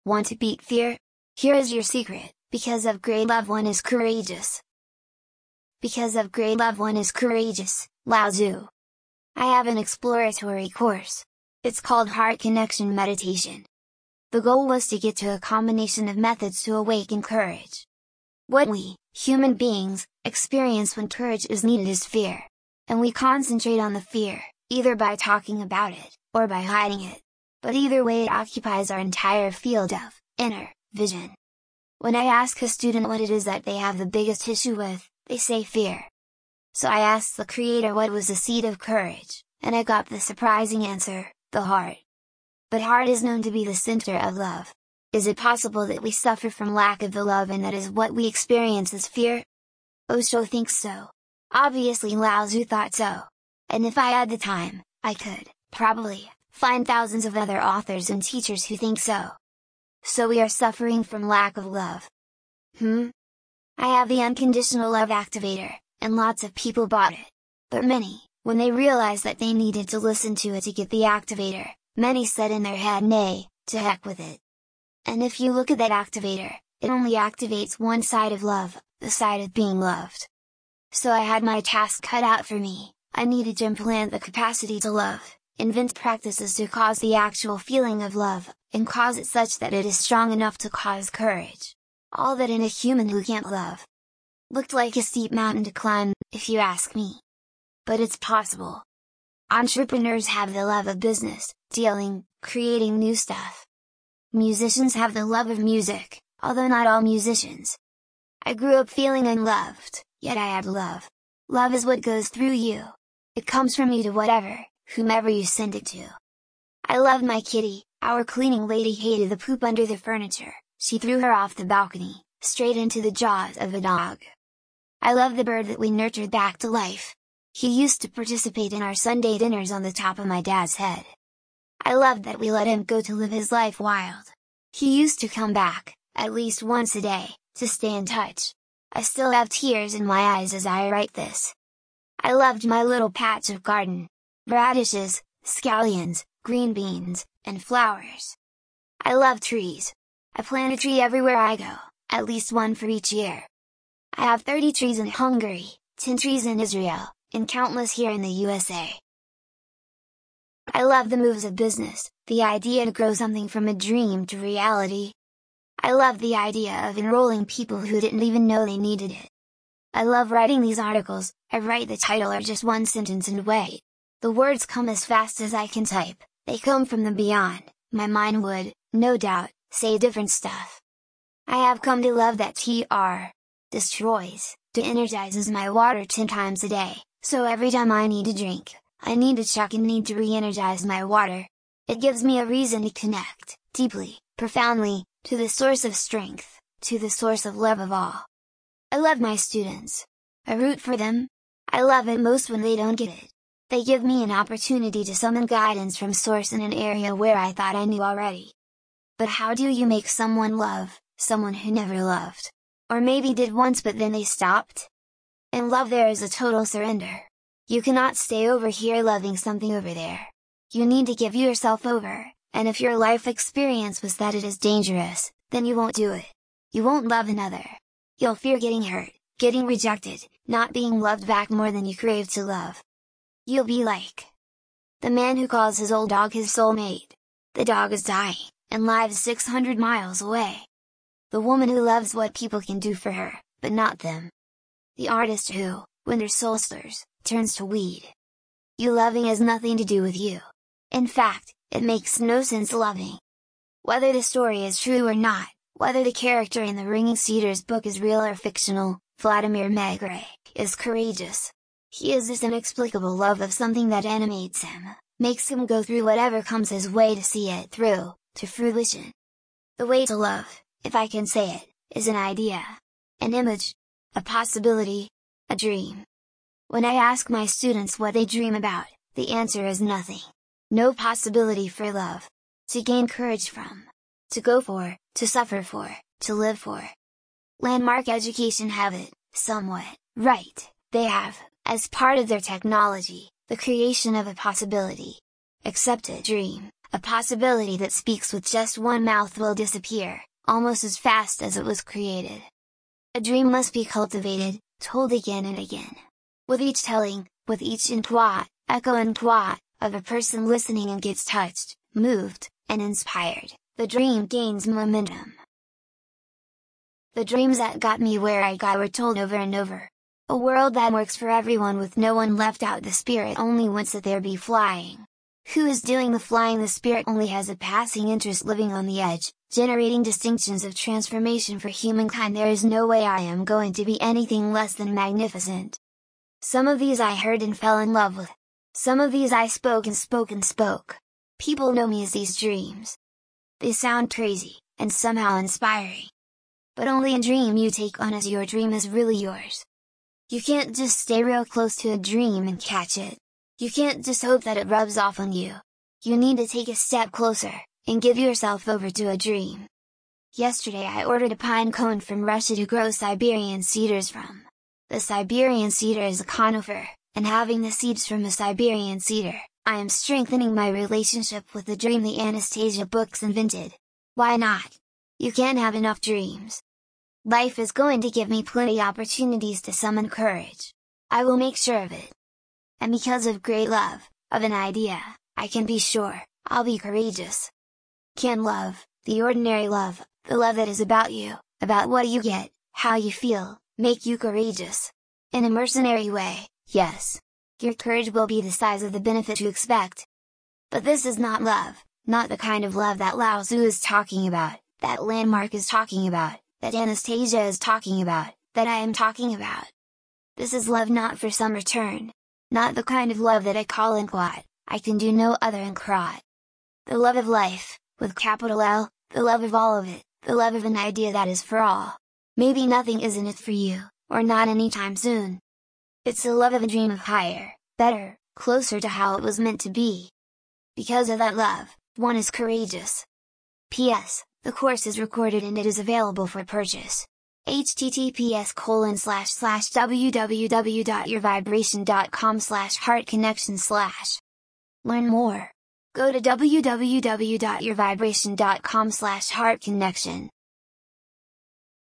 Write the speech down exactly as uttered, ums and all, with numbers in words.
Want to beat fear? Here is your secret: because of great love one is courageous. Because of great love one is courageous, Lao Tzu. I have an exploratory course. It's called Heart Connection Meditation. The goal was to get to a combination of methods to awaken courage. What we, human beings, experience when courage is needed is fear. And we concentrate on the fear, either by talking about it, or by hiding it. But either way it occupies our entire field of inner vision. When I ask a student what it is that they have the biggest issue with, they say fear. So I asked the Creator what was the seed of courage, and I got the surprising answer: the heart. But heart is known to be the center of love. Is it possible that we suffer from lack of the love and that is what we experience as fear? Osho thinks so. Obviously Lao Tzu thought so. And if I had the time, I could, probably, find thousands of other authors and teachers who think so. So we are suffering from lack of love. Hmm? I have the unconditional love activator, and lots of people bought it. But many, when they realized that they needed to listen to it to get the activator, many said in their head, nay, to heck with it. And if you look at that activator, it only activates one side of love, the side of being loved. So I had my task cut out for me. I needed to implant the capacity to love, invent practices to cause the actual feeling of love, and cause it such that it is strong enough to cause courage. All that in a human who can't love. Looked like a steep mountain to climb, if you ask me. But it's possible. Entrepreneurs have the love of business, dealing, creating new stuff. Musicians have the love of music, although not all musicians. I grew up feeling unloved, yet I had love. Love is what goes through you. It comes from you to whatever, whomever you send it to. I loved my kitty. Our cleaning lady hated the poop under the furniture. She threw her off the balcony, straight into the jaws of a dog. I loved the bird that we nurtured back to life. He used to participate in our Sunday dinners on the top of my dad's head. I loved that we let him go to live his life wild. He used to come back, at least once a day, to stay in touch. I still have tears in my eyes as I write this. I loved my little patch of garden. Radishes, scallions, green beans, and flowers. I love trees. I plant a tree everywhere I go, at least one for each year. I have thirty trees in Hungary, ten trees in Israel, and countless here in the U S A. I love the moves of business, the idea to grow something from a dream to reality. I love the idea of enrolling people who didn't even know they needed it. I love writing these articles. I write the title or just one sentence and wait. The words come as fast as I can type. They come from the beyond. My mind would, no doubt, say different stuff. I have come to love that T R destroys, to energizes my water ten times a day, so every time I need a drink, I need to check and need to re-energize my water. It gives me a reason to connect, deeply, profoundly, to the source of strength, to the source of love of all. I love my students. I root for them. I love it most when they don't get it. They give me an opportunity to summon guidance from source in an area where I thought I knew already. But how do you make someone love, someone who never loved? Or maybe did once but then they stopped? In love there is a total surrender. You cannot stay over here loving something over there. You need to give yourself over, and if your life experience was that it is dangerous, then you won't do it. You won't love another. You'll fear getting hurt, getting rejected, not being loved back more than you crave to love. You'll be like the man who calls his old dog his soulmate. The dog is dying, and lives six hundred miles away. The woman who loves what people can do for her, but not them. The artist who, when their soul stirs, turns to weed. You loving has nothing to do with you. In fact, it makes no sense loving. Whether the story is true or not, whether the character in the Ringing Cedars book is real or fictional, Vladimir Megre is courageous. He has this inexplicable love of something that animates him, makes him go through whatever comes his way to see it through, to fruition. The way to love, if I can say it, is an idea, an image, a possibility, a dream. When I ask my students what they dream about, the answer is nothing. No possibility for love. To gain courage from. To go for, to suffer for, to live for. Landmark Education have it, somewhat, right. They have, as part of their technology, the creation of a possibility. Accept a dream, a possibility that speaks with just one mouth will disappear, almost as fast as it was created. A dream must be cultivated, told again and again. With each telling, with each intwa, echo and twa, of a person listening and gets touched, moved, and inspired, the dream gains momentum. The dreams that got me where I got were told over and over. A world that works for everyone with no one left out, the spirit only wants that there be flying. Who is doing the flying? The spirit only has a passing interest living on the edge, generating distinctions of transformation for humankind. There is no way I am going to be anything less than magnificent. Some of these I heard and fell in love with. Some of these I spoke and spoke and spoke. People know me as these dreams. They sound crazy, and somehow inspiring. But only a dream you take on as your dream is really yours. You can't just stay real close to a dream and catch it. You can't just hope that it rubs off on you. You need to take a step closer, and give yourself over to a dream. Yesterday I ordered a pine cone from Russia to grow Siberian cedars from. The Siberian cedar is a conifer, and having the seeds from a Siberian cedar, I am strengthening my relationship with the dream the Anastasia books invented. Why not? You can't have enough dreams. Life is going to give me plenty opportunities to summon courage. I will make sure of it. And because of great love, of an idea, I can be sure, I'll be courageous. Can love, the ordinary love, the love that is about you, about what you get, how you feel, make you courageous? In a mercenary way, yes. Your courage will be the size of the benefit you expect. But this is not love, not the kind of love that Lao Tzu is talking about, that Landmark is talking about, that Anastasia is talking about, that I am talking about. This is love not for some return. Not the kind of love that I call Inkwat, I can do no other Inkrot. The love of life, with capital L, the love of all of it, the love of an idea that is for all. Maybe nothing is in it for you, or not anytime soon. It's the love of a dream of higher, better, closer to how it was meant to be. Because of that love, one is courageous. P S The course is recorded and it is available for purchase. https colon slash slash www.yourvibration.com slash heart connection slash. Learn more. Go to www.yourvibration.com slash heart connection.